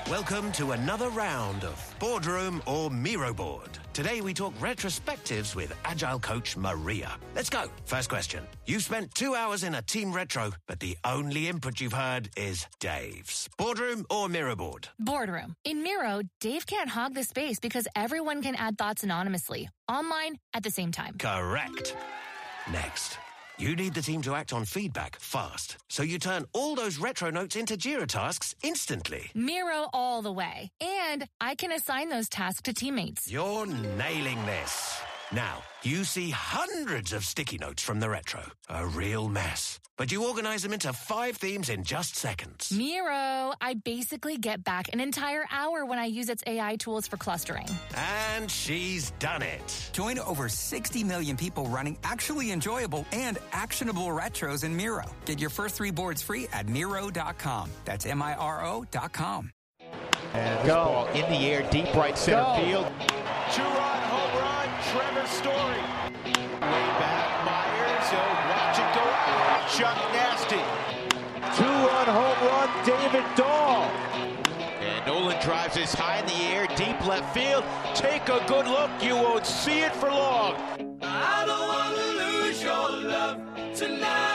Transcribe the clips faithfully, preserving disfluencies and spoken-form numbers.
Welcome to another round of Boardroom or Miro Board. Today we talk retrospectives with Agile coach Maria. Let's go. First question. You spent two hours in a team retro, but the only input you've heard is Dave's. Boardroom or Miro Board? Boardroom. In Miro, Dave can't hog the space because everyone can add thoughts anonymously, online, at the same time. Correct. Next. You need the team to act on feedback fast, so you turn all those retro notes into Jira tasks instantly. Miro all the way. And I can assign those tasks to teammates. You're nailing this. Now, you see hundreds of sticky notes from the retro. A real mess. But you organize them into five themes in just seconds. Miro, I basically get back an entire hour when I use its A I tools for clustering. And she's done it. Join over sixty million people running actually enjoyable and actionable retros in Miro. Get your first three boards free at Miro dot com. That's M I R O dot com. And this ball in the air, deep right center Go. field. Two-run home run, Trevor Story. Way back, Myers, oh, watch it go out. Chuck Nasty. Two-run home run, David Dahl. And Nolan drives this high in the air, deep left field. Take a good look, you won't see it for long. I don't want to lose your love tonight.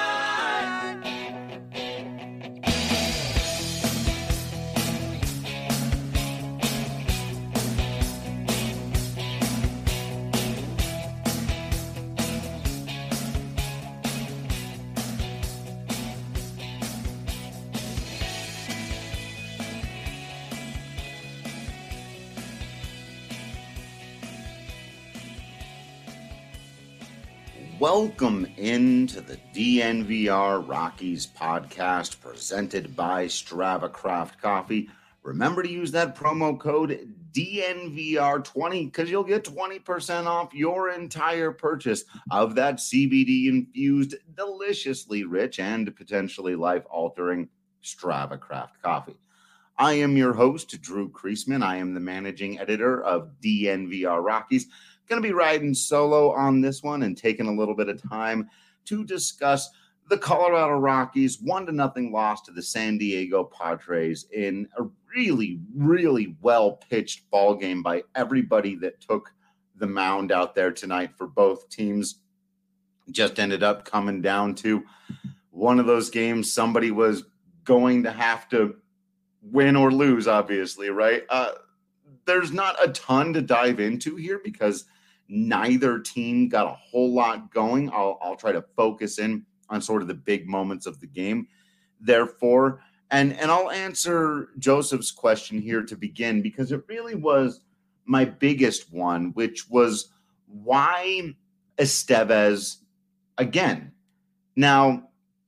Welcome into the D N V R Rockies podcast presented by Strava Craft Coffee. Remember to use that promo code D N V R twenty because you'll get twenty percent off your entire purchase of that C B D-infused, deliciously rich, and potentially life-altering Strava Craft Coffee. I am your host, Drew Kreisman. I am the managing editor of D N V R Rockies. Going to be riding solo on this one and taking a little bit of time to discuss the Colorado Rockies one to nothing loss to the San Diego Padres in a really, really well-pitched ball game by everybody that took the mound out there tonight for both teams. Just ended up coming down to one of those games somebody was going to have to win or lose, obviously, right? Uh, there's not a ton to dive into here because neither team got a whole lot going. I'll, I'll try to focus in on sort of the big moments of the game. Therefore, and, and I'll answer Joseph's question here to begin because it really was my biggest one, which was why Estevez again. Now,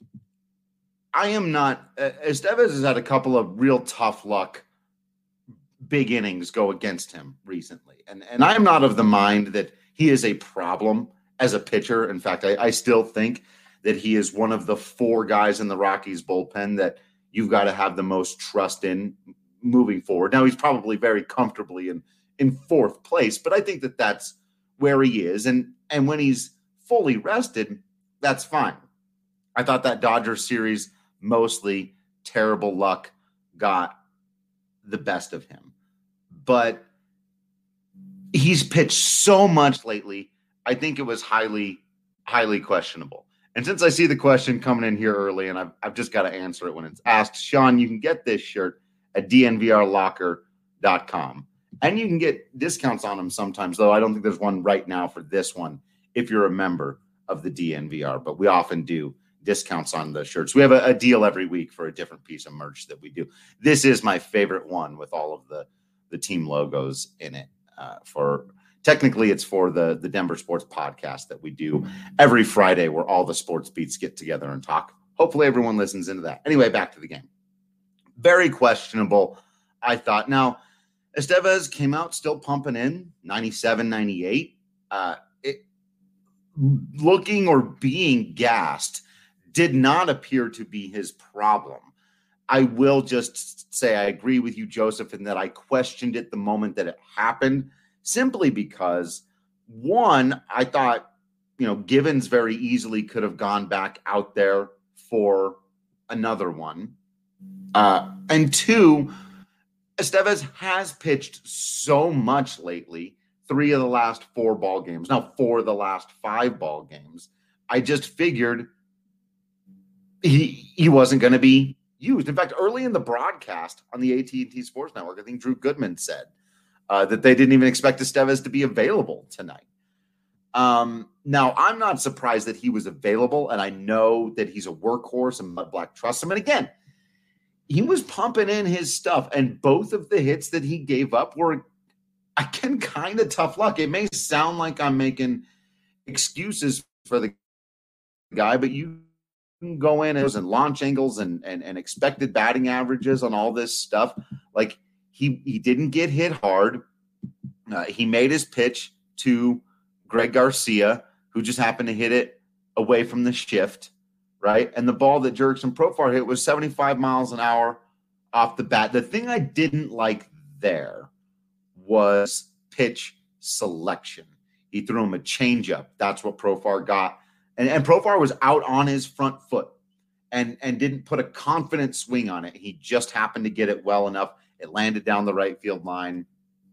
I am not uh, – Estevez has had a couple of real tough luck big innings go against him recently. And and I'm not of the mind that he is a problem as a pitcher. In fact, I, I still think that he is one of the four guys in the Rockies bullpen that you've got to have the most trust in moving forward. Now, he's probably very comfortably in, in fourth place, but I think that that's where he is. And, and when he's fully rested, that's fine. I thought that Dodgers series, mostly terrible luck, got the best of him. But he's pitched so much lately, I think it was highly, highly questionable. And since I see the question coming in here early, and I've, I've just got to answer it when it's asked, Sean, you can get this shirt at D N V R locker dot com. And you can get discounts on them sometimes, though I don't think there's one right now for this one if you're a member of the D N V R. But we often do discounts on the shirts. We have a, a deal every week for a different piece of merch that we do. This is my favorite one with all of the the team logos in it. Uh, for technically, it's for the the Denver Sports Podcast that we do every Friday, where all the sports beats get together and talk. Hopefully, everyone listens into that. Anyway, back to the game. Very questionable, I thought. Now, Estevez came out still pumping in ninety-seven, ninety-eight. Uh, it, looking or being gassed did not appear to be his problem. I will just say I agree with you, Joseph, in that I questioned it the moment that it happened, simply because, one, I thought, you know, Givens very easily could have gone back out there for another one. Uh, and two, Estevez has pitched so much lately, three of the last four ball games, now four of the last five ball games. I just figured he he wasn't going to be used. In fact, early in the broadcast on the A T and T Sports Network, I think Drew Goodman said uh, that they didn't even expect Estevez to be available tonight. Um, now, I'm not surprised that he was available, and I know that he's a workhorse and Mud Black trusts him. And again, he was pumping in his stuff, and both of the hits that he gave up were, again, kind of tough luck. It may sound like I'm making excuses for the guy, but you can go in and launch angles and, and, and expected batting averages on all this stuff. Like, he, he didn't get hit hard. Uh, he made his pitch to Greg Garcia, who just happened to hit it away from the shift, right? And the ball that Jurickson Profar hit was seventy-five miles an hour off the bat. The thing I didn't like there was pitch selection. He threw him a changeup. That's what Profar got. And, and Profar was out on his front foot and, and didn't put a confident swing on it. He just happened to get it well enough. It landed down the right field line.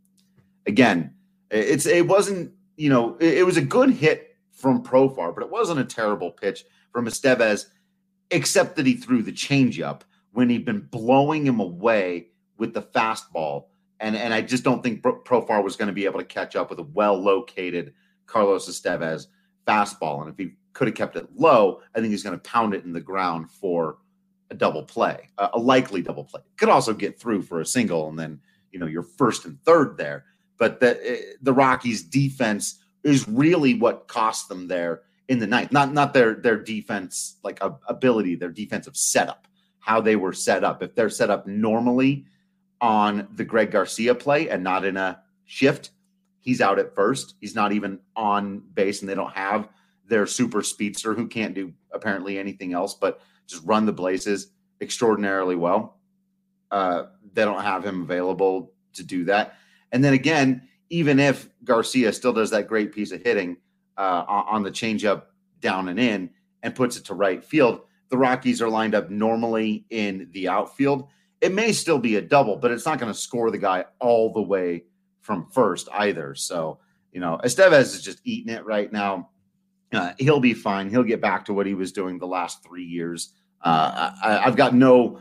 Again, it's it wasn't, you know, it, it was a good hit from Profar, but it wasn't a terrible pitch from Estevez, except that he threw the changeup when he'd been blowing him away with the fastball. And, and I just don't think Profar was going to be able to catch up with a well-located Carlos Estevez fastball. And if he could have kept it low, I think he's going to pound it in the ground for a double play, a, a likely double play. Could also get through for a single, and then, you know, you're first and third there. But the, the Rockies' defense is really what cost them there in the ninth. Not not their their defense, like uh, ability, their defensive setup, how they were set up. If they're set up normally on the Greg Garcia play and not in a shift, he's out at first. He's not even on base, and they don't have their super speedster who can't do apparently anything else but just run the bases extraordinarily well. Uh, they don't have him available to do that. And then again, even if Garcia still does that great piece of hitting uh, on the changeup down and in and puts it to right field, the Rockies are lined up normally in the outfield. It may still be a double, but it's not going to score the guy all the way from first either. So, you know, Estevez is just eating it right now. Uh, he'll be fine. He'll get back to what he was doing the last three years. Uh, I, I've got no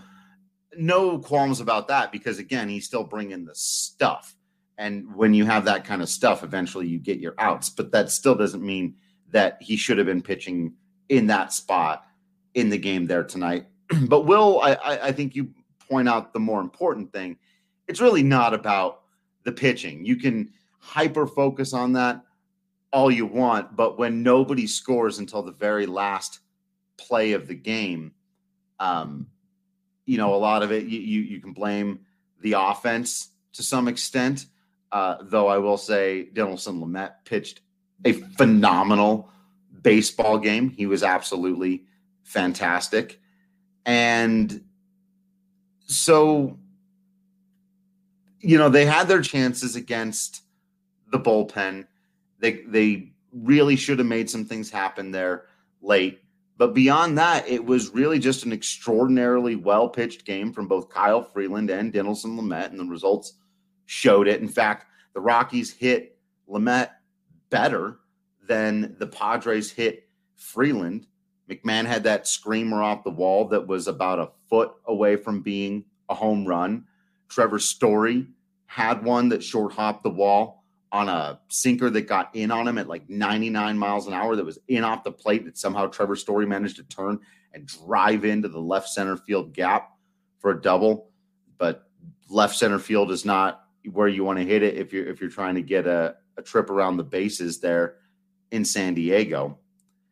no qualms about that because, again, he's still bringing the stuff. And when you have that kind of stuff, eventually you get your outs. But that still doesn't mean that he should have been pitching in that spot in the game there tonight. But, Will, I, I think you point out the more important thing. It's really not about the pitching. You can hyper-focus on that all you want, but when nobody scores until the very last play of the game, um, you know, a lot of it, you, you, you can blame the offense to some extent. Uh, though I will say Dinelson Lamet pitched a phenomenal baseball game. He was absolutely fantastic. And so, you know, they had their chances against the bullpen. They they really should have made some things happen there late. But beyond that, it was really just an extraordinarily well-pitched game from both Kyle Freeland and Dinelson Lamet, and the results showed it. In fact, the Rockies hit Lamet better than the Padres hit Freeland. McMahon had that screamer off the wall that was about a foot away from being a home run. Trevor Story had one that short hopped the wall on a sinker that got in on him at like ninety-nine miles an hour that was in off the plate that somehow Trevor Story managed to turn and drive into the left center field gap for a double. But left center field is not where you want to hit it if you're if you're trying to get a, a trip around the bases there in San Diego.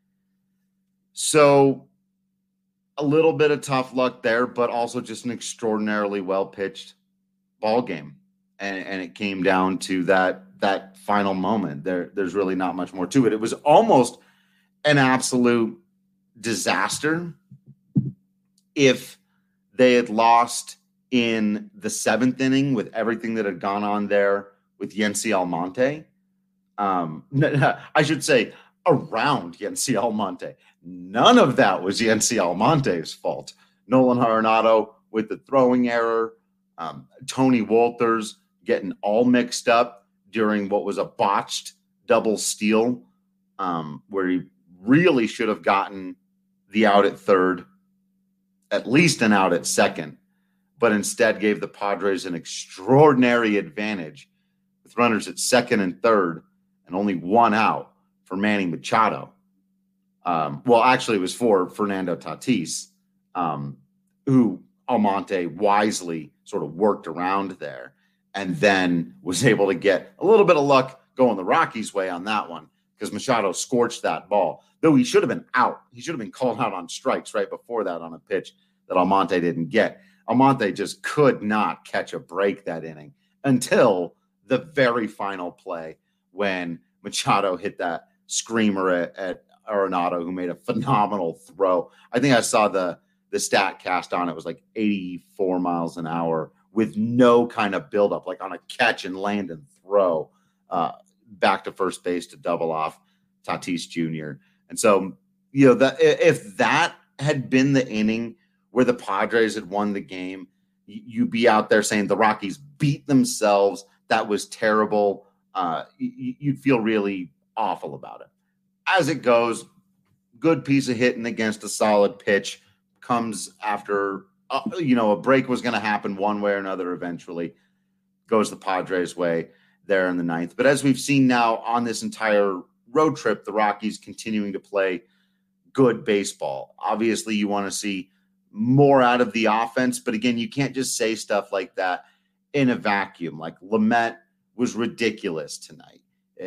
So a little bit of tough luck there, but also just an extraordinarily well-pitched ball game. And, and it came down to that that final moment. There, there's really not much more to it. It was almost an absolute disaster if they had lost in the seventh inning with everything that had gone on there with Yency Almonte. Um, I should say around Yency Almonte. None of that was Yency Almonte's fault. Nolan Arenado with the throwing error. Um, Tony Walters getting all mixed up during what was a botched double steal, um, where he really should have gotten the out at third, at least an out at second, but instead gave the Padres an extraordinary advantage with runners at second and third and only one out for Manny Machado. Um, well, actually, it was for Fernando Tatis, um, who Almonte wisely sort of worked around there and then was able to get a little bit of luck going the Rockies' way on that one because Machado scorched that ball, though he should have been out. He should have been called out on strikes right before that on a pitch that Almonte didn't get. Almonte just could not catch a break that inning until the very final play when Machado hit that screamer at, at Arenado, who made a phenomenal throw. I think I saw the the stat cast on it was like eighty-four miles an hour with no kind of buildup, like on a catch and land and throw uh, back to first base to double off Tatis Junior And so, you know, that if that had been the inning where the Padres had won the game, you'd be out there saying the Rockies beat themselves. That was terrible. Uh, you'd feel really awful about it. As it goes, good piece of hitting against a solid pitch comes after, uh, you know, a break was going to happen one way or another eventually. Goes the Padres' way there in the ninth. But as we've seen now on this entire road trip, the Rockies continuing to play good baseball. Obviously, you want to see more out of the offense. But again, you can't just say stuff like that in a vacuum. Like Lamet was ridiculous tonight.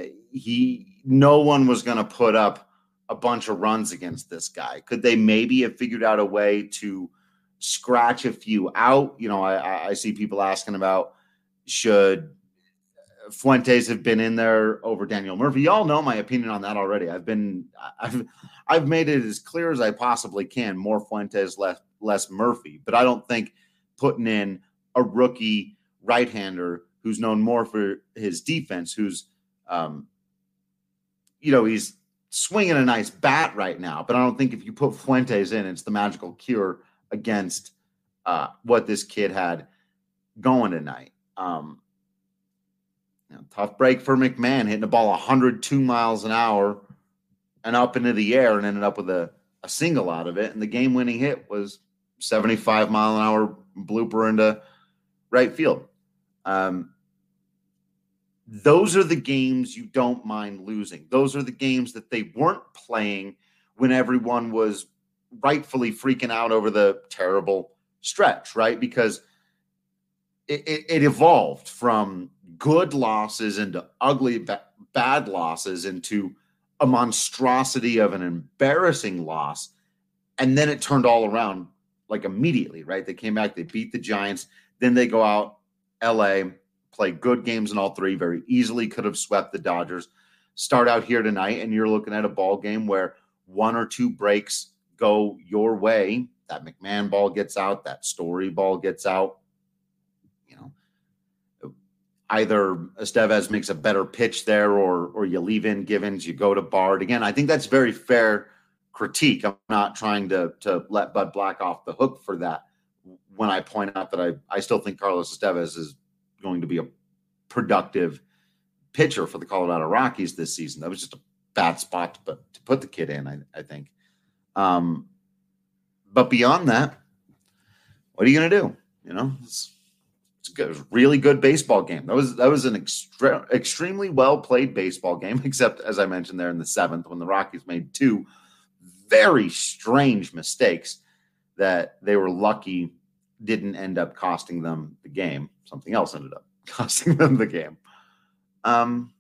He, no one was going to put up a bunch of runs against this guy. Could they maybe have figured out a way to scratch a few out? You know, I, I see people asking about should Fuentes have been in there over Daniel Murphy. Y'all know my opinion on that already. I've been, I've, I've made it as clear as I possibly can. More Fuentes, less, less Murphy. But I don't think putting in a rookie right-hander who's known more for his defense, who's, um, you know, he's swinging a nice bat right now, but I don't think if you put Fuentes in, it's the magical cure against uh, what this kid had going tonight. Um, you know, tough break for McMahon, hitting the ball one hundred two miles an hour and up into the air and ended up with a, a single out of it. And the game-winning hit was seventy-five mile an hour blooper into right field. Um, Those are the games you don't mind losing. Those are the games that they weren't playing when everyone was rightfully freaking out over the terrible stretch, right? Because it, it, it evolved from good losses into ugly, ba- bad losses into a monstrosity of an embarrassing loss. And then it turned all around like immediately, right? They came back, they beat the Giants. Then they go out L A, play good games in all three, very easily could have swept the Dodgers. Start out here tonight, and you're looking at a ball game where one or two breaks go your way. That McMahon ball gets out, that Story ball gets out. You know, either Estevez makes a better pitch there, or or you leave in Givens, you go to Bard. Again, I think that's very fair critique. I'm not trying to to let Bud Black off the hook for that when I point out that I, I still think Carlos Estevez is going to be a productive pitcher for the Colorado Rockies this season. That was just a bad spot to put, to put the kid in, I, I think. Um, but beyond that, what are you going to do? You know, it's, it's good. It was a really good baseball game. That was, that was an extra, extremely well-played baseball game, except, as I mentioned there in the seventh, when the Rockies made two very strange mistakes that they were lucky didn't end up costing them the game. Something else ended up costing them the game. Um,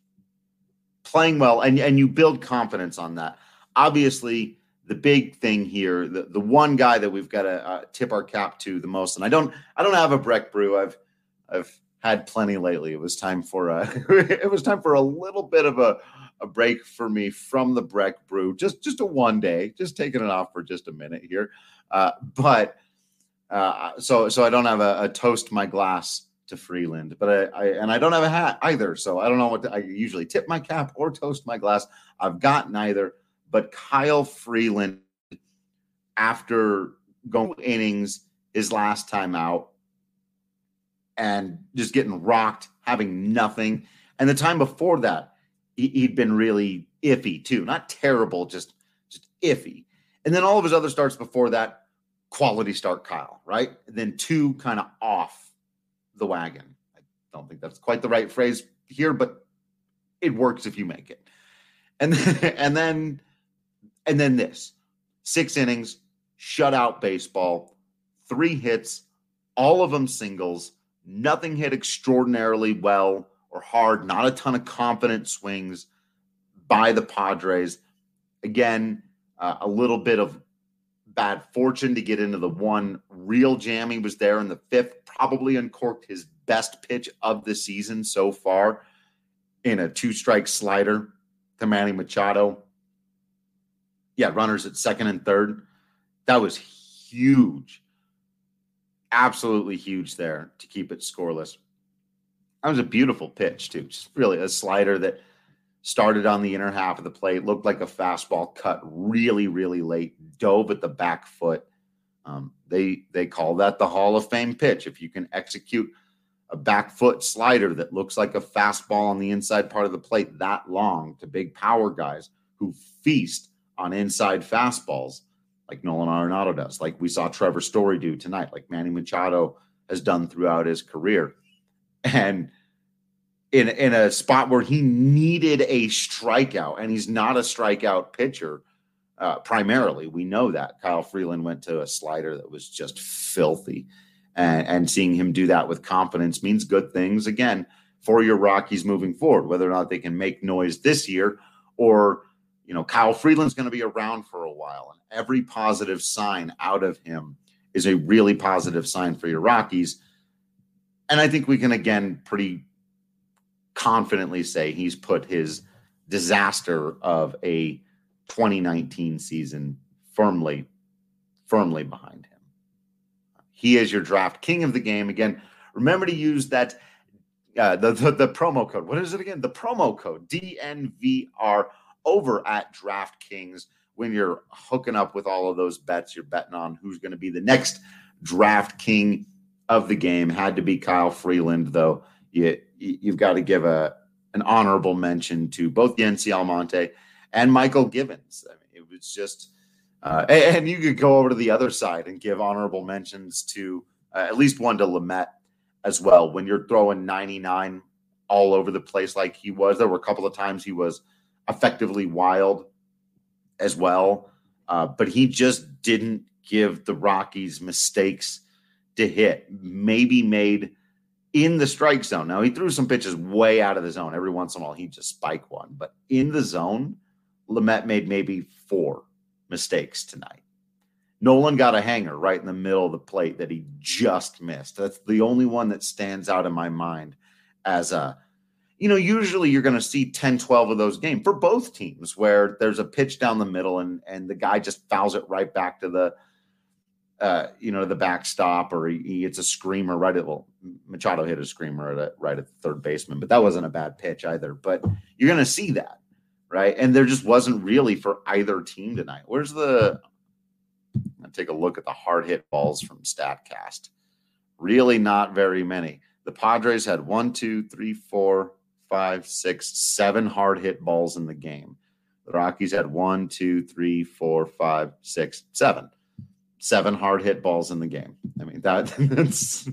playing well, and, and you build confidence on that. Obviously, the big thing here, the, the one guy that we've got to uh, tip our cap to the most, and I don't I don't have a Breck Brew. I've I've had plenty lately. It was time for a it was time for a little bit of a, a break for me from the Breck Brew. Just just a one day, just taking it off for just a minute here. Uh, but uh, so so I don't have a, a toast my glass to Freeland, but I, I and I don't have a hat either. So I don't know what to, I usually tip my cap or toast my glass. I've got neither. But Kyle Freeland, after going innings his last time out, and just getting rocked, having nothing. And the time before that, he, he'd been really iffy too. Not terrible, just, just iffy. And then all of his other starts before that, quality start Kyle, right? And then two kind of off the wagon. I don't think that's quite the right phrase here, but it works if you make it. And then, and then, and then this. Six innings, shutout baseball, three hits, all of them singles, nothing hit extraordinarily well or hard, not a ton of confident swings by the Padres. Again, uh, a little bit of bad fortune to get into the one real jam. He was there in the fifth, probably uncorked his best pitch of the season so far in a two-strike slider to Manny Machado. Yeah, runners at second and third. That was huge. Absolutely huge there to keep it scoreless. That was a beautiful pitch, too. Just really a slider that started on the inner half of the plate, looked like a fastball cut really, really late, dove at the back foot. Um, they they call that the Hall of Fame pitch. If you can execute a back foot slider that looks like a fastball on the inside part of the plate that long to big power guys who feast on inside fastballs like Nolan Arenado does, like we saw Trevor Story do tonight, like Manny Machado has done throughout his career. And in, in a spot where he needed a strikeout, and he's not a strikeout pitcher uh, primarily. We know that. Kyle Freeland went to a slider that was just filthy. And, and seeing him do that with confidence means good things, again, for your Rockies moving forward, whether or not they can make noise this year or, you know, Kyle Freeland's going to be around for a while. And every positive sign out of him is a really positive sign for your Rockies. And I think we can, again, pretty confidently say he's put his disaster of a twenty nineteen season firmly, firmly behind him. He is your draft king of the game. Again, remember to use that, uh, the, the, the promo code. What is it again? The promo code, D N V R, over at DraftKings when you're hooking up with all of those bets. You're betting on who's going to be the next draft king of the game. Had to be Kyle Freeland, though. You, you've got to give a an honorable mention to both Yency Almonte and Michael Givens. I mean, it was just uh, – and you could go over to the other side and give honorable mentions to uh, at least one to Lamet as well. When you're throwing ninety-nine all over the place like he was, there were a couple of times he was effectively wild as well. Uh, but he just didn't give the Rockies mistakes to hit. Maybe made – in the strike zone. Now, he threw some pitches way out of the zone. Every once in a while, he'd just spike one. But in the zone, Lamet made maybe four mistakes tonight. Nolan got a hanger right in the middle of the plate that he just missed. That's the only one that stands out in my mind as a, you know, usually you're going to see ten, twelve of those games for both teams where there's a pitch down the middle and, and the guy just fouls it right back to the, Uh, you know, the backstop, or he, he hits a screamer right at, well, Machado hit a screamer at a, right at the third baseman, but that wasn't a bad pitch either. But you're going to see that, right? And there just wasn't really for either team tonight. Where's the, I'll take a look at the hard hit balls from StatCast. Really not very many. The Padres had one, two, three, four, five, six, seven hard hit balls in the game. The Rockies had one, two, three, four, five, six, seven. Seven hard hit balls in the game. I mean, that that's,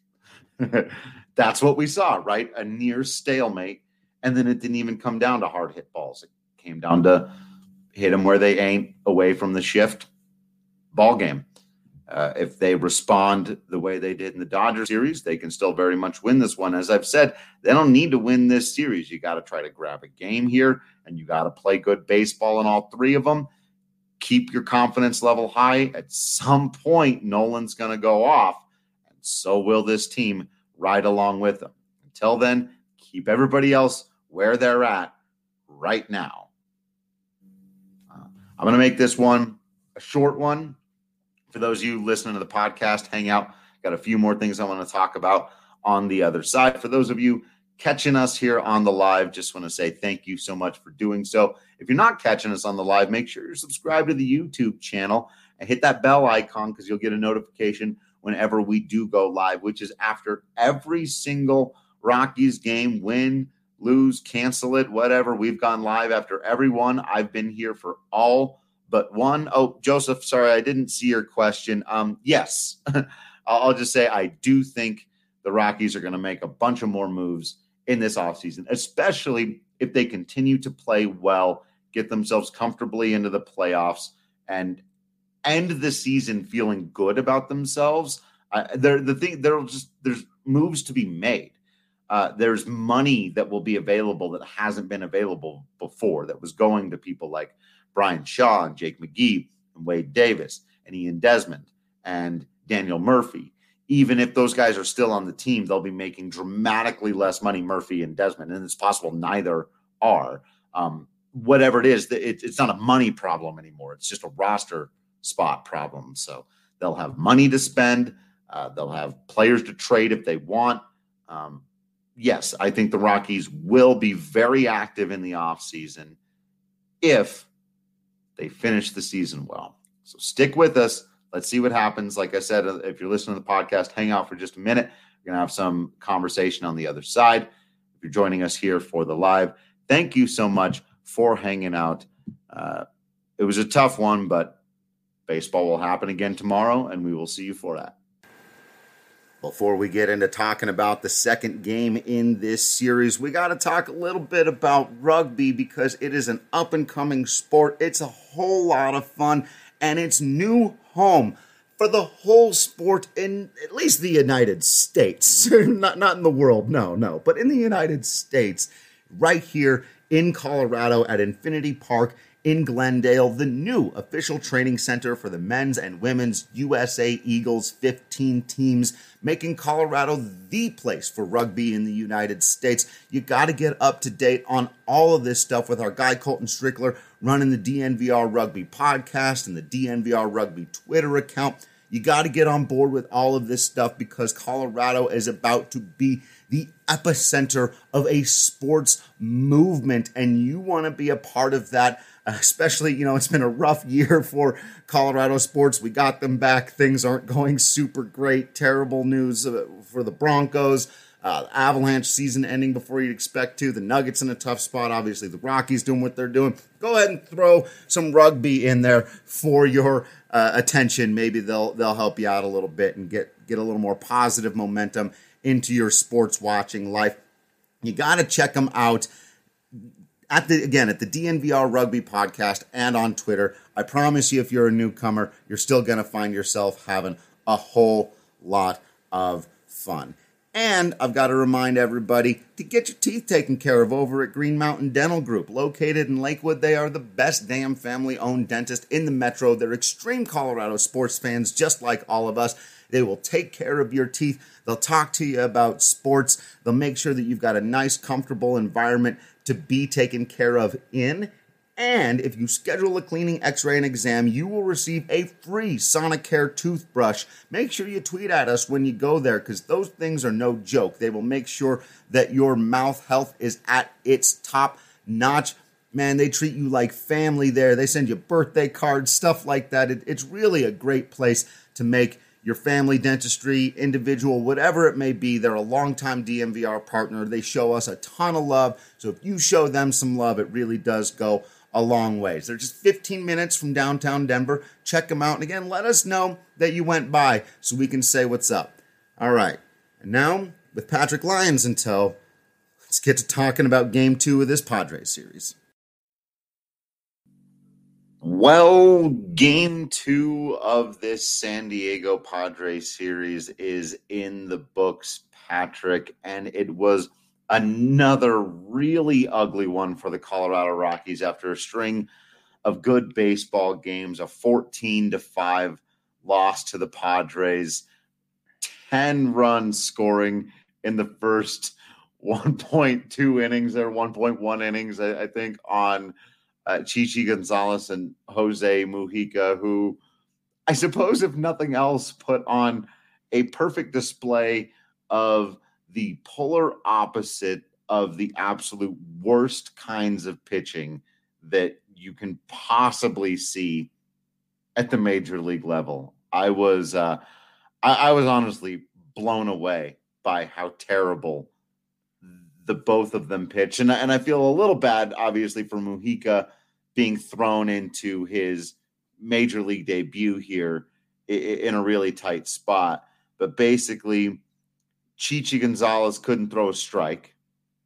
that's what we saw, right? A near stalemate. And then it didn't even come down to hard hit balls. It came down to hit them where they ain't, away from the shift, ball game. Uh, if they respond the way they did in the Dodgers series, they can still very much win this one. As I've said, they don't need to win this series. You got to try to grab a game here, and you got to play good baseball in all three of them. Keep your confidence level high. At some point, Nolan's going to go off, and so will this team right along with him. Until then, keep everybody else where they're at right now. Uh, I'm going to make this one a short one. For those of you listening to the podcast, hang out. Got a few more things I want to talk about on the other side. For those of you catching us here on the live, just want to say thank you so much for doing so. If you're not catching us on the live, make sure you're subscribed to the YouTube channel and hit that bell icon because you'll get a notification whenever we do go live, which is after every single Rockies game, win, lose, cancel it, whatever. We've gone live after every one. I've been here for all but one. Oh, Joseph, sorry, I didn't see your question. Um, yes, I'll just say I do think the Rockies are going to make a bunch of more moves in this offseason, especially if they continue to play well, get themselves comfortably into the playoffs, and end the season feeling good about themselves. Uh, there, the thing, there'll just there's moves to be made. Uh, there's money that will be available that hasn't been available before, that was going to people like Brian Shaw and Jake McGee and Wade Davis and Ian Desmond and Daniel Murphy. Even if those guys are still on the team, they'll be making dramatically less money, Murphy and Desmond, and it's possible neither are. Um, whatever it is, it, it's not a money problem anymore. It's just a roster spot problem. So they'll have money to spend. Uh, they'll have players to trade if they want. Um, yes, I think the Rockies will be very active in the offseason if they finish the season well. So stick with us. Let's see what happens. Like I said, if you're listening to the podcast, hang out for just a minute. We're going to have some conversation on the other side. If you're joining us here for the live, thank you so much for hanging out. Uh, it was a tough one, but baseball will happen again tomorrow, and we will see you for that. Before we get into talking about the second game in this series, we got to talk a little bit about rugby because it is an up-and-coming sport. It's a whole lot of fun, and it's new home for the whole sport in at least the United States. not, not in the world, no, no, but in the United States, right here in Colorado at Infinity Park in Glendale, the new official training center for the men's and women's U S A Eagles fifteen teams, making Colorado the place for rugby in the United States. You got to get up to date on all of this stuff with our guy Colton Strickler running the D N V R Rugby podcast and the D N V R Rugby Twitter account. You got to get on board with all of this stuff because Colorado is about to be the epicenter of a sports movement, and you want to be a part of that. Especially, you know, it's been a rough year for Colorado sports. We got them back. Things aren't going super great. Terrible news for the Broncos. Uh, Avalanche season ending before you'd expect to. The Nuggets in a tough spot. Obviously, the Rockies doing what they're doing. Go ahead and throw some rugby in there for your uh, attention. Maybe they'll they'll help you out a little bit and get, get a little more positive momentum into your sports watching life. You got to check them out. At the again, at the D N V R Rugby podcast and on Twitter. I promise you, if you're a newcomer, you're still going to find yourself having a whole lot of fun. And I've got to remind everybody to get your teeth taken care of over at Green Mountain Dental Group. Located in Lakewood, they are the best damn family-owned dentist in the metro. They're extreme Colorado sports fans, just like all of us. They will take care of your teeth. They'll talk to you about sports. They'll make sure that you've got a nice, comfortable environment to be taken care of in. And if you schedule a cleaning, x-ray, and exam, you will receive a free Sonicare toothbrush. Make sure you tweet at us when you go there because those things are no joke. They will make sure that your mouth health is at its top notch. Man, they treat you like family there. They send you birthday cards, stuff like that. It, it's really a great place to make your family dentistry, individual, whatever it may be. They're a longtime D N V R partner. They show us a ton of love. So if you show them some love, it really does go a long ways. They're just fifteen minutes from downtown Denver. Check them out. And again, let us know that you went by so we can say what's up. All right. And now, with Patrick Lyons in tow, let's get to talking about game two of this Padres series. Well, game two of this San Diego Padres series is in the books, Patrick, and it was another really ugly one for the Colorado Rockies after a string of good baseball games, a fourteen to five loss to the Padres, ten runs scoring in the first one point two innings or one point one innings, I, I think, on Uh, Chichi Gonzalez and Jose Mujica, who I suppose, if nothing else, put on a perfect display of the polar opposite of the absolute worst kinds of pitching that you can possibly see at the major league level. I was, uh, I, I was honestly blown away by how terrible the both of them pitch. And, and I feel a little bad, obviously, for Mujica being thrown into his major league debut here in a really tight spot. But basically, Chichi Gonzalez couldn't throw a strike,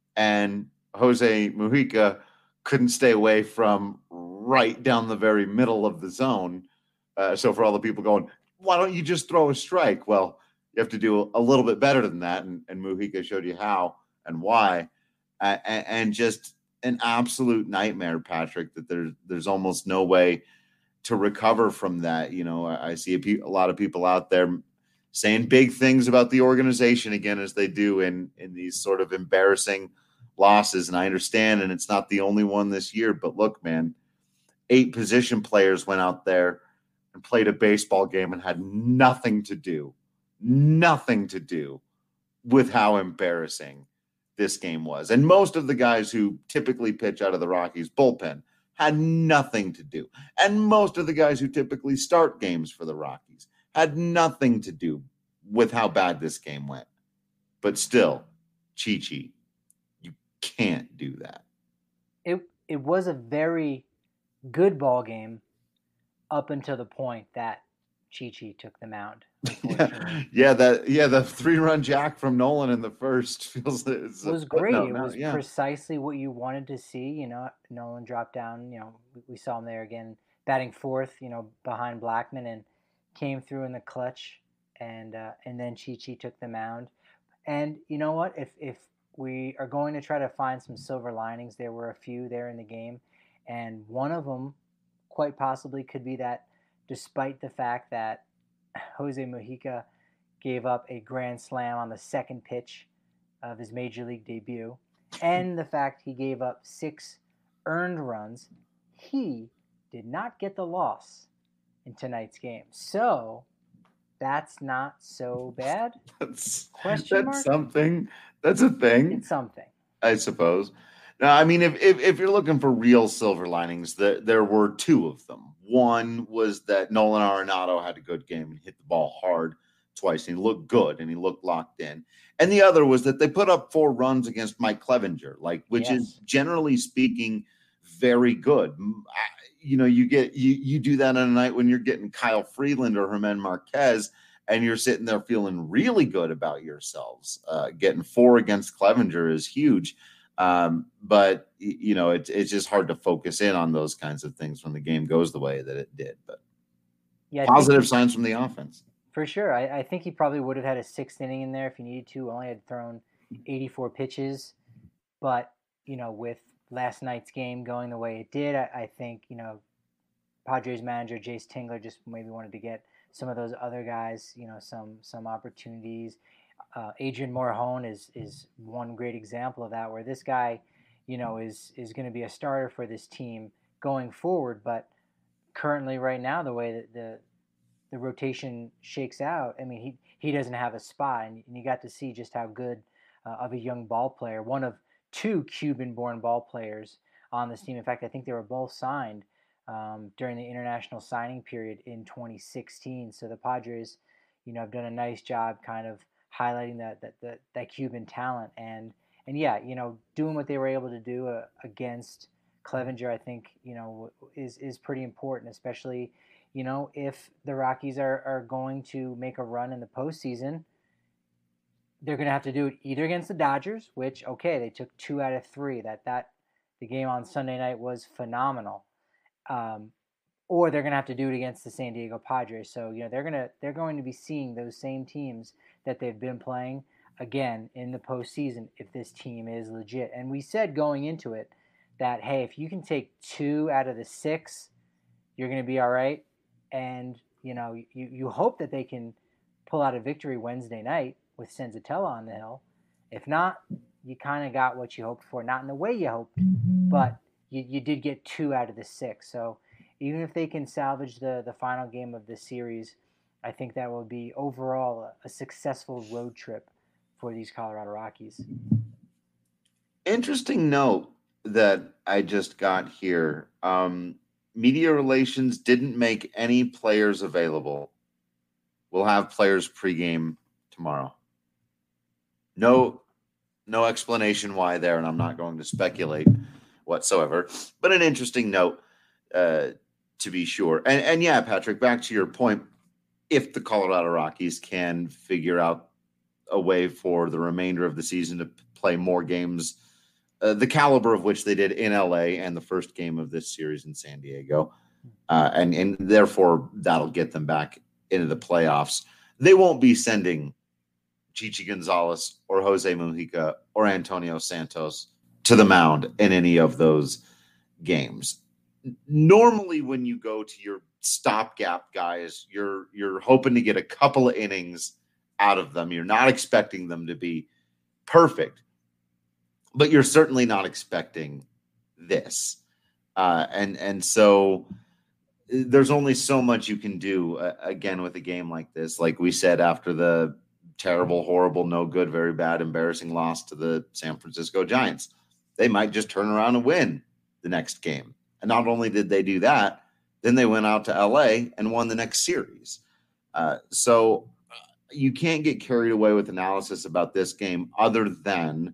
and Jose Mujica couldn't stay away from right down the very middle of the zone. Uh, so for all the people going, why don't you just throw a strike? Well, you have to do a little bit better than that, and, and Mujica showed you how and why. Uh, and, and just an absolute nightmare, Patrick, that there's, there's almost no way to recover from that. You know, I, I see a, pe- a lot of people out there saying big things about the organization again, as they do in, in these sort of embarrassing losses. And I understand, and it's not the only one this year, but look, man, eight position players went out there and played a baseball game and had nothing to do, nothing to do with how embarrassing this game was. And most of the guys who typically pitch out of the Rockies bullpen had nothing to do. And most of the guys who typically start games for the Rockies had nothing to do with how bad this game went. But still, Chichi, you can't do that. It it was a very good ball game up until the point that Chichi took the mound. Yeah, yeah, that yeah, the three-run jack from Nolan in the first feels it was great. It was yeah. precisely what you wanted to see. You know, Nolan dropped down. You know, we saw him there again, batting fourth. You know, behind Blackman, and came through in the clutch. And uh, and then Chichi took the mound. And you know what? If if we are going to try to find some silver linings, there were a few there in the game, and one of them, quite possibly, could be that, despite the fact that Jose Mujica gave up a grand slam on the second pitch of his major league debut, and the fact he gave up six earned runs, he did not get the loss in tonight's game. So that's not so bad. That's, Question that's mark? something. That's a thing. It's something, I suppose. Now, I mean, if, if if you're looking for real silver linings, there there were two of them. One was that Nolan Arenado had a good game and hit the ball hard twice, and he looked good and he looked locked in. And the other was that they put up four runs against Mike Clevenger, like which Yes. is generally speaking very good. You know, you get you you do that on a night when you're getting Kyle Freeland or Germán Marquez, and you're sitting there feeling really good about yourselves. Uh, getting four against Clevenger is huge. Um, but you know, it's it's just hard to focus in on those kinds of things when the game goes the way that it did. But yeah, I positive think, signs from the offense. for sure. I, I think he probably would have had a sixth inning in there if he needed to. Only had thrown eighty-four pitches, but you know, with last night's game going the way it did, I, I think you know, Padres manager Jace Tingler just maybe wanted to get some of those other guys, you know, some some opportunities. Uh, Adrian Morejon is is one great example of that, where this guy, you know, is is going to be a starter for this team going forward. But currently, right now, the way that the the rotation shakes out, I mean, he he doesn't have a spot, and, and you got to see just how good uh, of a young ball player, one of two Cuban-born ball players on this team. In fact, I think they were both signed um, during the international signing period in twenty sixteen. So the Padres, you know, have done a nice job, kind of highlighting that that that, that Cuban talent, and and yeah, you know, doing what they were able to do uh, against Clevenger, I think, you know, is is pretty important, especially, you know, if the Rockies are, are going to make a run in the postseason. They're going to have to do it either against the Dodgers, which, okay, they took two out of three. That that the game on Sunday night was phenomenal, um, or they're going to have to do it against the San Diego Padres. So you know they're gonna they're going to be seeing those same teams that they've been playing again in the postseason if this team is legit. And we said going into it that, hey, if you can take two out of the six, you're going to be all right. And you know you you hope that they can pull out a victory Wednesday night with Senzatella on the hill. If not, you kind of got what you hoped for. Not in the way you hoped, but you, you did get two out of the six. So even if they can salvage the, the final game of this series, I think that will be overall a, a successful road trip for these Colorado Rockies. Interesting note that I just got here. Um, media relations didn't make any players available will have players pregame tomorrow. No, no explanation why there, and I'm not going to speculate whatsoever, but an interesting note uh, to be sure. And, and yeah, Patrick, back to your point, if the Colorado Rockies can figure out a way for the remainder of the season to play more games, uh, the caliber of which they did in L A and the first game of this series in San Diego, uh, and, and therefore that'll get them back into the playoffs, they won't be sending Chichi Gonzalez or Jose Mujica or Antonio Santos to the mound in any of those games. Normally, when you go to your stopgap guys, you're you're hoping to get a couple of innings out of them. You're not expecting them to be perfect, but you're certainly not expecting this. Uh, and and so there's only so much you can do, uh, again, with a game like this. Like we said, after the terrible, horrible, no good, very bad, embarrassing loss to the San Francisco Giants, they might just turn around and win the next game. And not only did they do that, then they went out to L A and won the next series. Uh, so you can't get carried away with analysis about this game other than,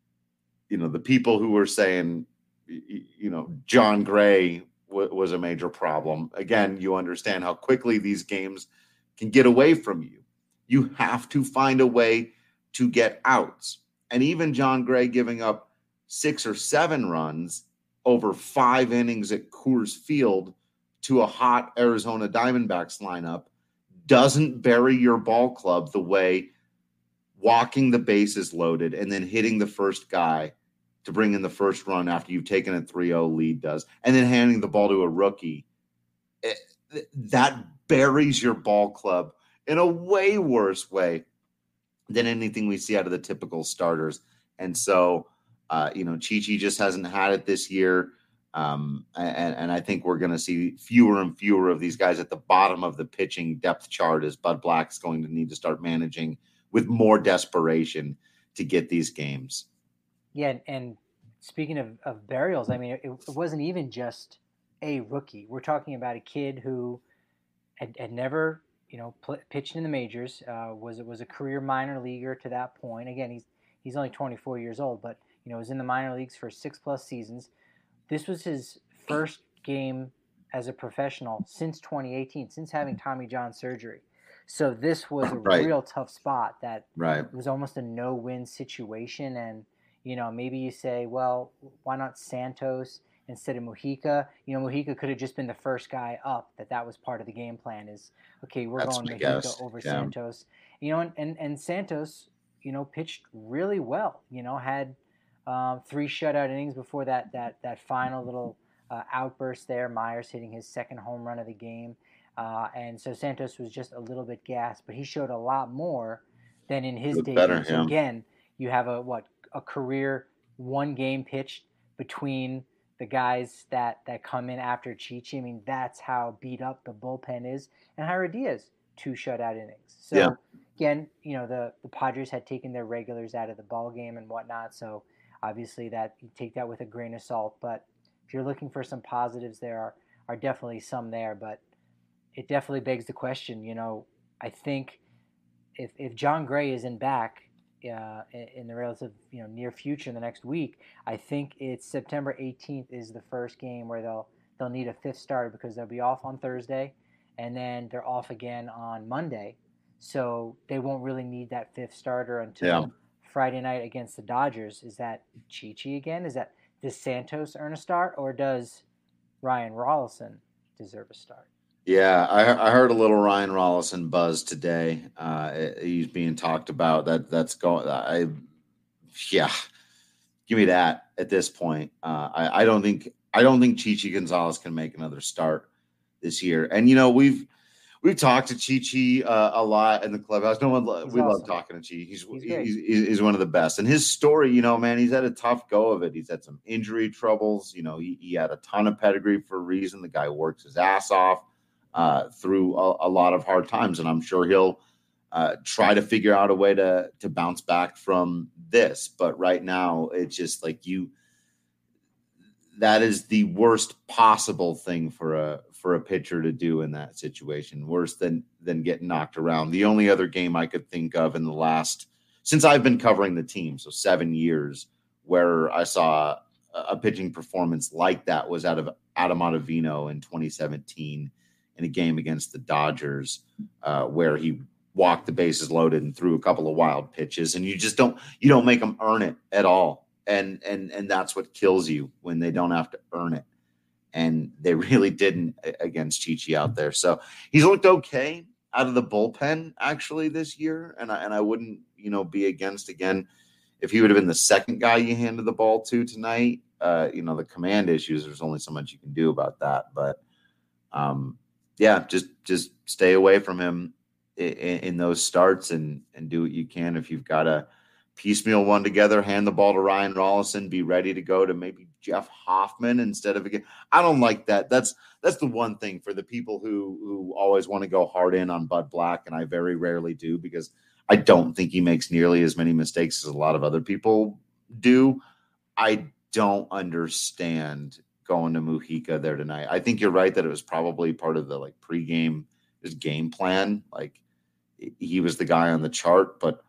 you know, the people who were saying, you know, John Gray w- was a major problem. Again, you understand how quickly these games can get away from you. You have to find a way to get outs. And even John Gray giving up six or seven runs over five innings at Coors Field to a hot Arizona Diamondbacks lineup doesn't bury your ball club the way walking the bases loaded and then hitting the first guy to bring in the first run after you've taken a three oh lead does, and then handing the ball to a rookie. It, that buries your ball club in a way worse way than anything we see out of the typical starters. And so, uh, you know, Chichi just hasn't had it this year. Um, and, and I think we're going to see fewer and fewer of these guys at the bottom of the pitching depth chart as Bud Black's going to need to start managing with more desperation to get these games. Yeah, and speaking of, of burials, I mean, it, it wasn't even just a rookie. We're talking about a kid who had, had never, you know, pl- pitched in the majors. Uh, was was a career minor leaguer to that point. Again, he's he's only twenty-four years old, but you know, was in the minor leagues for six plus seasons. This was his first game as a professional since twenty eighteen, since having Tommy John surgery. So this was a right. real tough spot that right. was almost a no-win situation. And you know, maybe you say, well, why not Santos instead of Mujica? You know, Mujica could have just been the first guy up. That that was part of the game plan. Is okay, we're That's going Mujica guess. over yeah. Santos. You know, and, and and Santos, you know, pitched really well. You know, had um, three shutout innings before that that that final little uh, outburst there. Myers hitting his second home run of the game, uh, and so Santos was just a little bit gassed, but he showed a lot more than in his debut. Better, so yeah. Again, you have a what. a career one game pitched between the guys that, that come in after Chichi. I mean, that's how beat up the bullpen is. And Jairo Diaz, two shutout innings. So yeah. again, you know, the, the Padres had taken their regulars out of the ball game and whatnot. So obviously that you take that with a grain of salt. But if you're looking for some positives, there are, are definitely some there. But it definitely begs the question, you know, I think if if John Gray isn't back, Uh, in the relative, you know, near future, in the next week, I think it's September eighteenth is the first game where they'll they'll need a fifth starter because they'll be off on Thursday, and then they're off again on Monday, so they won't really need that fifth starter until yeah. Friday night against the Dodgers. Is that Chichi again? Is that does Santos earn a start, or does Ryan Rollison deserve a start? Yeah, I, I heard a little Ryan Rollison buzz today. Uh, he's being talked about. That that's going. I yeah, give me that at this point. Uh, I, I don't think I don't think Chichi Gonzalez can make another start this year. And you know we've we've talked to Chichi uh, a lot in the clubhouse. No one He's we awesome. love talking to Chichi. He's he's, he's, he's he's one of the best. And his story, you know, man, he's had a tough go of it. He's had some injury troubles. You know, he, he had a ton of pedigree for a reason. The guy works his ass off. Uh, through a, a lot of hard times, and I'm sure he'll uh, try to figure out a way to to bounce back from this. But right now, it's just like you, that is the worst possible thing for a for a pitcher to do in that situation. Worse than than getting knocked around. The only other game I could think of in the last since I've been covering the team, so seven years, where I saw a, a pitching performance like that was out of Adam Ottavino in twenty seventeen in a game against the Dodgers, uh, where he walked the bases loaded and threw a couple of wild pitches, and you just don't you don't make them earn it at all. And and and that's what kills you when they don't have to earn it. And they really didn't against Chichi out there. So he's looked okay out of the bullpen actually this year. And I and I wouldn't, you know, be against again if he would have been the second guy you handed the ball to tonight. Uh, you know, the command issues, there's only so much you can do about that. But um, yeah, just just stay away from him in, in those starts and and do what you can. If you've got a piecemeal one together, hand the ball to Ryan Rollison, be ready to go to maybe Jeff Hoffman instead of again. I don't like that. That's that's the one thing for the people who who always want to go hard in on Bud Black, and I very rarely do because I don't think he makes nearly as many mistakes as a lot of other people do. I don't understand going to Mujica there tonight. I think you're right that it was probably part of the like pregame his game plan. Like he was the guy on the chart, but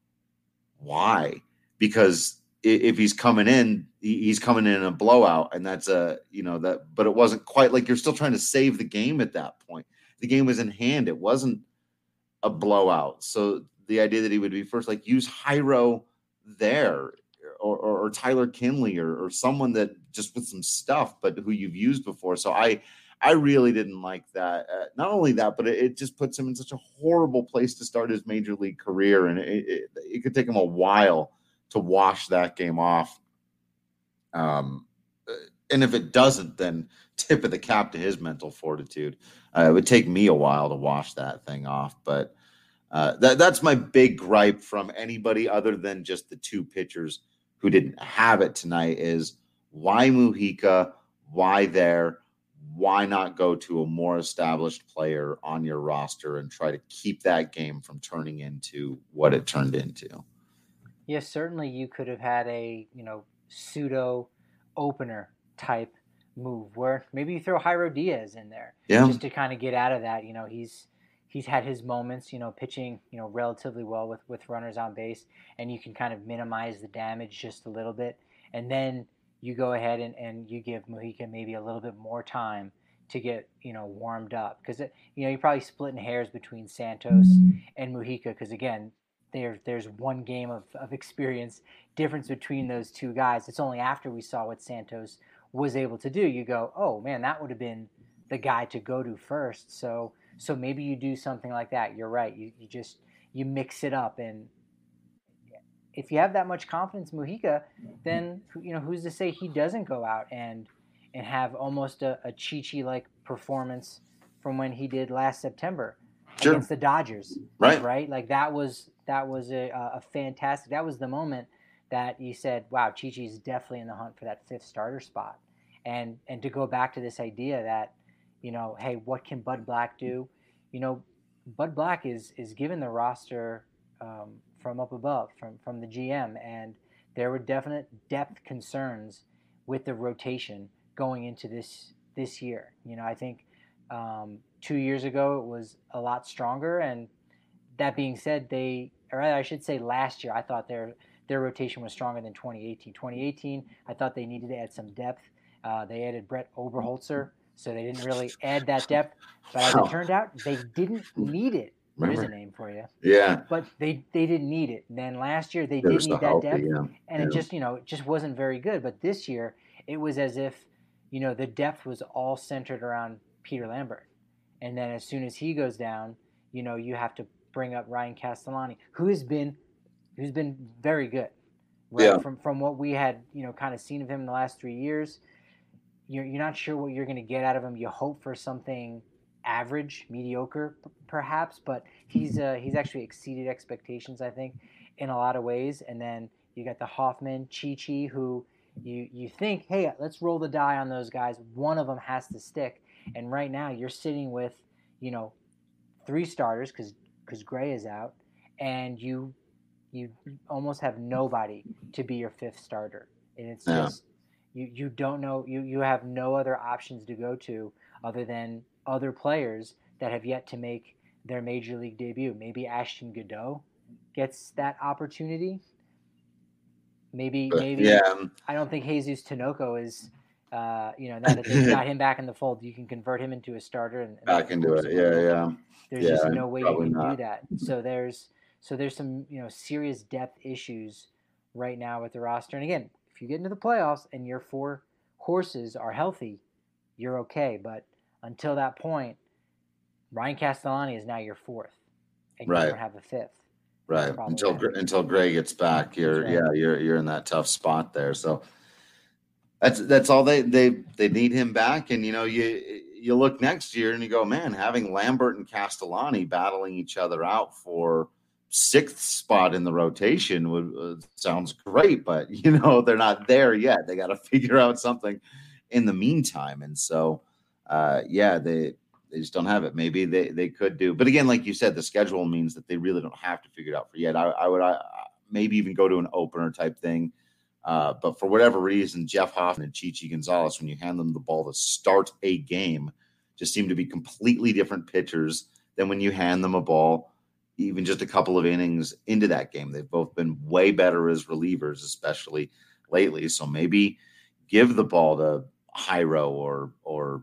why? Because if he's coming in, he's coming in a blowout, and that's a, you know, that, but it wasn't quite like you're still trying to save the game at that point. The game was in hand. It wasn't a blowout. So the idea that he would be first, like use Jairo there or, or, or Tyler Kinley or, or someone that just with some stuff, but who you've used before. So I, I really didn't like that. Uh, not only that, but it, it just puts him in such a horrible place to start his major league career. And it, it, it could take him a while to wash that game off. Um, and if it doesn't, then tip of the cap to his mental fortitude. Uh, it would take me a while to wash that thing off. But uh, that, that's my big gripe from anybody other than just the two pitchers who didn't have it tonight is why Mujica? Why there? Why not go to a more established player on your roster and try to keep that game from turning into what it turned into? Yes, certainly you could have had a, you know, pseudo opener type move where maybe you throw Jairo Diaz in there yeah. just to kind of get out of that. You know, he's he's had his moments, you know, pitching, you know, relatively well with, with runners on base, and you can kind of minimize the damage just a little bit. And then you go ahead and, and you give Mujica maybe a little bit more time to get, you know, warmed up. Because, you know, you're probably splitting hairs between Santos and Mujica because, again, there, there's one game of, of experience difference between those two guys. It's only after we saw what Santos was able to do, you go, oh, man, that would have been the guy to go to first. So so maybe you do something like that. You're right. You, you just you mix it up, and if you have that much confidence in Mujica, then, you know, who's to say he doesn't go out and and have almost a, a Chichi-like performance from when he did last September sure. against the Dodgers, right? Right, like that was that was a, a fantastic. That was the moment that you said, "Wow, Chichi's definitely in the hunt for that fifth starter spot." And and to go back to this idea that, you know, hey, what can Bud Black do? You know, Bud Black is is given the roster um, from up above, from from the G M, and there were definite depth concerns with the rotation going into this this year. You know, I think um, two years ago it was a lot stronger, and that being said, they, or I should say last year, I thought their their rotation was stronger than twenty eighteen. twenty eighteen, I thought they needed to add some depth. Uh, they added Brett Oberholzer, so they didn't really add that depth. But as it turned out, they didn't need it. There's a name for you. Yeah. But they, they didn't need it. And then last year they They're did so need that healthy, depth, yeah. and yeah. it just, you know, it just wasn't very good. But this year it was as if, you know, the depth was all centered around Peter Lambert. And then as soon as he goes down, you know, you have to bring up Ryan Castellani, who has been who's been very good. Right? Yeah. From from what we had, you know, kind of seen of him in the last three years. You're you're not sure what you're going to get out of him. You hope for something average, mediocre, p- perhaps, but he's uh, he's actually exceeded expectations, I think, in a lot of ways. And then you got the Hoffman, Chichi, who you you think, hey, let's roll the die on those guys. One of them has to stick. And right now you're sitting with, you know, three starters because because Gray is out, and you you almost have nobody to be your fifth starter. And it's Yeah. just You you don't know you you have no other options to go to other than other players that have yet to make their major league debut. Maybe Ashton Godot gets that opportunity. Maybe maybe yeah. I don't think Jesus Tinoco is. Uh, you know, now that they've got him back in the fold, you can convert him into a starter and, and Back into it. Yeah, yeah. There's yeah, just no way you can not. do that. So there's so there's some you know serious depth issues right now with the roster. And again, if you get into the playoffs and your four horses are healthy, you're okay. But until that point, Ryan Castellani is now your fourth, and right. you don't have a fifth. Right. Until until Gray gets back, you're right. yeah, you're you're in that tough spot there. So that's that's all they they they need him back. And you know, you you look next year and you go, man, having Lambert and Castellani battling each other out for sixth spot in the rotation would uh, sounds great, but you know, they're not there yet. They got to figure out something in the meantime. And so uh yeah, they They just don't have it. Maybe they, they could do. But again, like you said, the schedule means that they really don't have to figure it out for yet. I, I would I, maybe even go to an opener type thing. Uh, but for whatever reason, Jeff Hoffman and Chichi Gonzalez, when you hand them the ball to start a game, just seem to be completely different pitchers than when you hand them a ball, even just a couple of innings into that game. They've both been way better as relievers, especially lately. So maybe give the ball to Jairo or or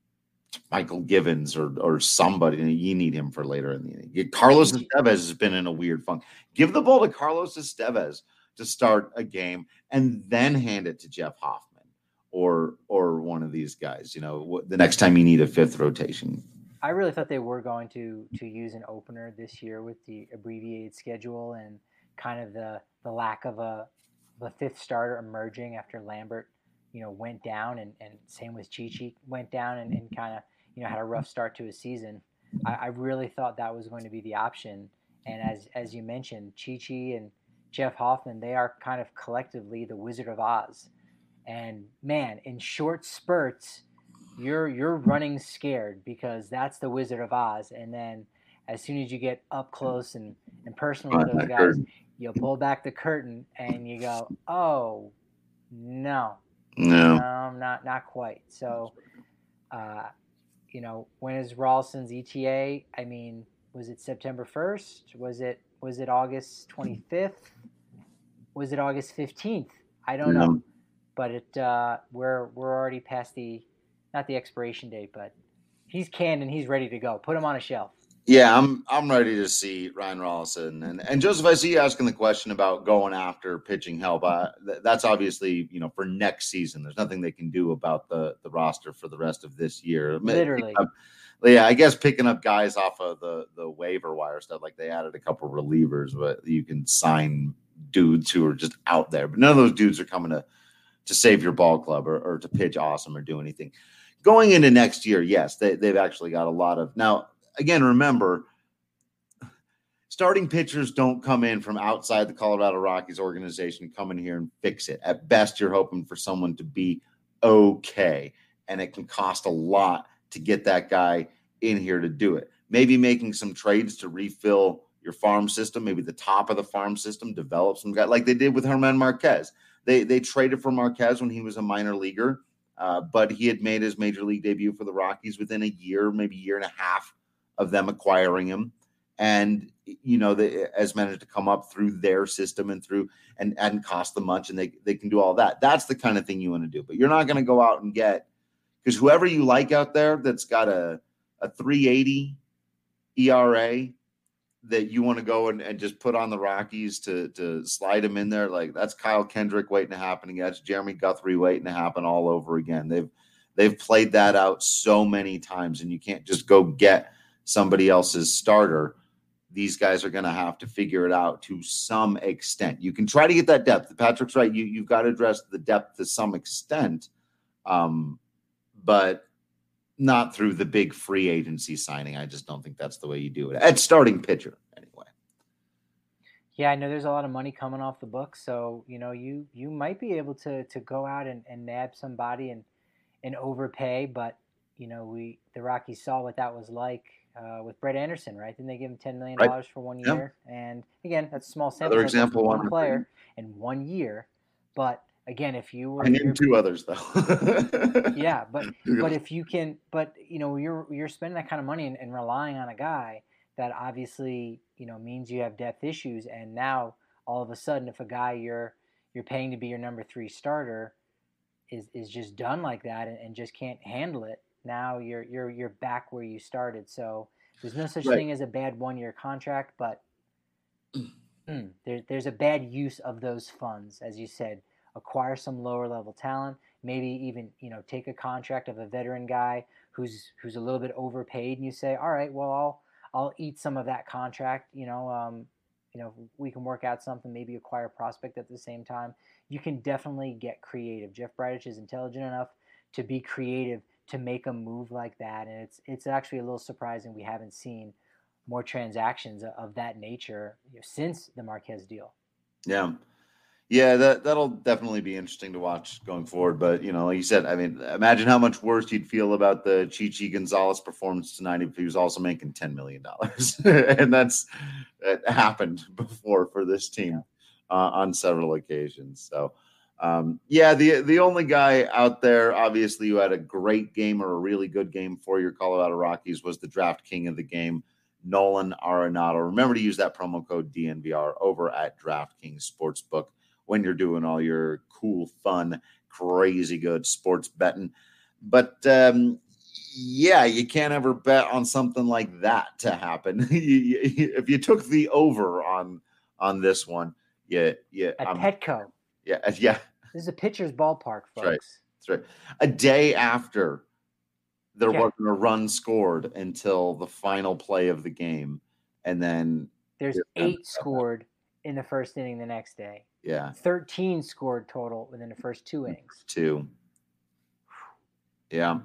Michael Givens or or somebody. You need him for later in the inning. Carlos Estevez has been in a weird funk. Give the ball to Carlos Estevez to start a game and then hand it to Jeff Hoffman or or one of these guys, you know, the next time you need a fifth rotation. I really thought they were going to to use an opener this year with the abbreviated schedule and kind of the, the lack of a the fifth starter emerging after Lambert, you know, went down and, and same with Chichi went down and, and kind of, you know, had a rough start to his season. I, I really thought that was going to be the option. And as as you mentioned, Chichi and Jeff Hoffman, they are kind of collectively the Wizard of Oz. And man, in short spurts, you're you're running scared because that's the Wizard of Oz. And then as soon as you get up close and, and personal with those guys, you'll pull back the curtain and you go, oh, no. No, no not not quite. So, uh, you know, when is Rawlston's E T A? I mean, was it September first? Was it was it August twenty-fifth? Was it August fifteenth? I don't no. know. But it uh, we're we're already past the not the expiration date, but he's canned and he's ready to go. Put him on a shelf. Yeah, I'm I'm ready to see Ryan Rawlston. And and Joseph, I see you asking the question about going after pitching help. Uh, th- that's obviously, you know, for next season. There's nothing they can do about the, the roster for the rest of this year. Literally. Up, yeah, I guess picking up guys off of the, the waiver wire stuff, like they added a couple of relievers, but you can sign dudes who are just out there. But none of those dudes are coming to, to save your ball club or, or to pitch awesome or do anything. Going into next year, yes, they, they've actually got a lot of – now – again, remember, starting pitchers don't come in from outside the Colorado Rockies organization, come in here and fix it. At best, you're hoping for someone to be okay, and it can cost a lot to get that guy in here to do it. Maybe making some trades to refill your farm system, maybe the top of the farm system, develop some guy like they did with German Marquez. They they traded for Marquez when he was a minor leaguer, uh, but he had made his major league debut for the Rockies within a year, maybe year and a half of them acquiring him, and you know, they has managed to come up through their system and through and and cost them much, and they they can do all that. That's the kind of thing you want to do, but you're not going to go out and get, because whoever you like out there that's got a a three eighty E R A that you want to go and, and just put on the Rockies to to slide him in there, like that's Kyle Kendrick waiting to happen again. That's Jeremy Guthrie waiting to happen all over again. They've they've played that out so many times, and you can't just go get somebody else's starter. These guys are going to have to figure it out to some extent. You can try to get that depth. Patrick's right. You, you've got to address the depth to some extent, um, but not through the big free agency signing. I just don't think that's the way you do it. At starting pitcher, anyway. Yeah, I know there's a lot of money coming off the books, so, you know, you you might be able to to go out and, and nab somebody and, and overpay, but, you know, we the Rockies saw what that was like Uh, with Brett Anderson, right? Didn't they give him ten million dollars right. for one year? Yeah. And again, that's a small sample. Another example, one player in one year. But again, if you were I named two others though. yeah, but but if you can, but you know, you're you're spending that kind of money and, and relying on a guy that obviously, you know, means you have depth issues, and now all of a sudden, if a guy you're you're paying to be your number three starter is is just done like that and, and just can't handle it, now you're you're you're back where you started. So there's no such Right. thing as a bad one year contract, but mm, there, there's a bad use of those funds, as you said. Acquire some lower level talent, maybe even, you know, take a contract of a veteran guy who's who's a little bit overpaid, and you say, all right, well, I'll I'll eat some of that contract. You know, um, you know, we can work out something. Maybe acquire a prospect at the same time. You can definitely get creative. Jeff Bridich is intelligent enough to be creative to make a move like that, and it's it's actually a little surprising we haven't seen more transactions of that nature, you know, since the Marquez deal. Yeah. Yeah, that, that'll definitely be interesting to watch going forward. But, you know, like you said, I mean, imagine how much worse you'd feel about the Chichi Gonzalez performance tonight if he was also making ten million dollars. And that's it happened before for this team uh, on several occasions. So, um, yeah, the the only guy out there, obviously, who had a great game or a really good game for your Colorado Rockies was the draft king of the game, Nolan Arenado. Remember to use that promo code D N V R over at DraftKings Sportsbook when you're doing all your cool, fun, crazy good sports betting. But, um, yeah, you can't ever bet on something like that to happen. If you took the over on on this one, yeah, yeah. At um, Petco. Yeah, yeah. This is a pitcher's ballpark, folks. That's right. That's right. A day after there Yeah. wasn't a run scored until the final play of the game. And then There's eight scored in the first inning the next day. Yeah. thirteen scored total within the first two innings. Two. Yeah.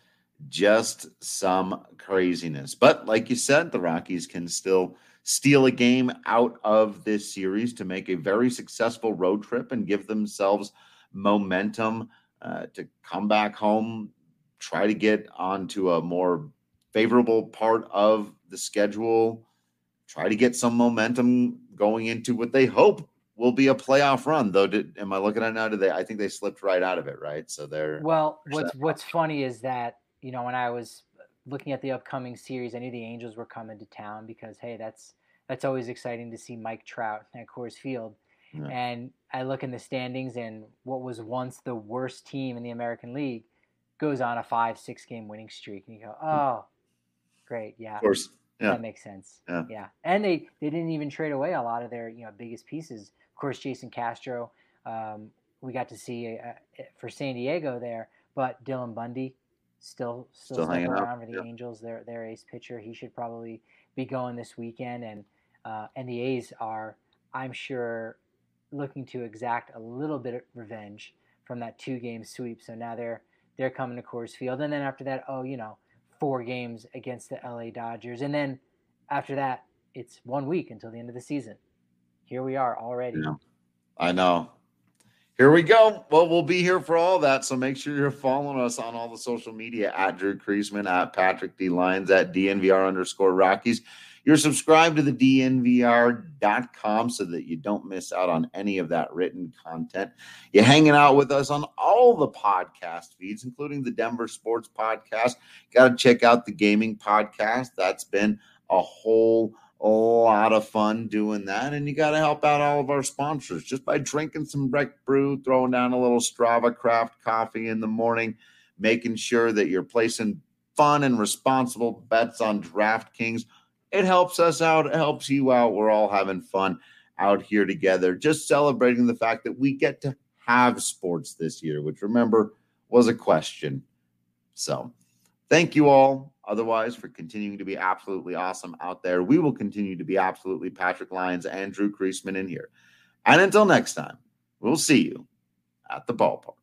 Just some craziness. But like you said, the Rockies can still steal a game out of this series to make a very successful road trip and give themselves momentum uh, to come back home, try to get onto a more favorable part of the schedule, try to get some momentum going into what they hope will be a playoff run. Though, did, am I looking at it now? Did they? I think they slipped right out of it, right? So they're well. What's what's funny is that, you know, when I was looking at the upcoming series, I knew the Angels were coming to town because, hey, that's that's always exciting to see Mike Trout at Coors Field. Yeah. And I look in the standings, and what was once the worst team in the American League goes on a five, six game winning streak, and you go, oh, great, yeah, of course, yeah, that makes sense, yeah, yeah. And they they didn't even trade away a lot of their, you know, biggest pieces. Of course, Jason Castro, um, we got to see uh, for San Diego there, but Dylan Bundy still still, still hanging around for the yeah. Angels. Their their ace pitcher, he should probably be going this weekend, and uh, and the A's are, I'm sure, looking to exact a little bit of revenge from that two game sweep. So now they're they're coming to Coors Field, and then after that, oh, you know, four games against the L A Dodgers, and then after that, it's one week until the end of the season. Here we are already. Yeah, I know. Here we go. Well, we'll be here for all that. So make sure you're following us on all the social media at Drew Creasman, at Patrick D. Lyons, at D N V R underscore Rockies. You're subscribed to the D N V R dot com so that you don't miss out on any of that written content. You're hanging out with us on all the podcast feeds, including the Denver Sports Podcast. Got to check out the Gaming Podcast. That's been a whole A lot of fun doing that, and you got to help out all of our sponsors just by drinking some Breck Brew, throwing down a little Strava Craft coffee in the morning, making sure that you're placing fun and responsible bets on DraftKings. It helps us out. It helps you out. We're all having fun out here together, just celebrating the fact that we get to have sports this year, which, remember, was a question. So thank you all. Otherwise, for continuing to be absolutely awesome out there. We will continue to be absolutely Patrick Lyons and Drew Creasman in here. And until next time, we'll see you at the ballpark.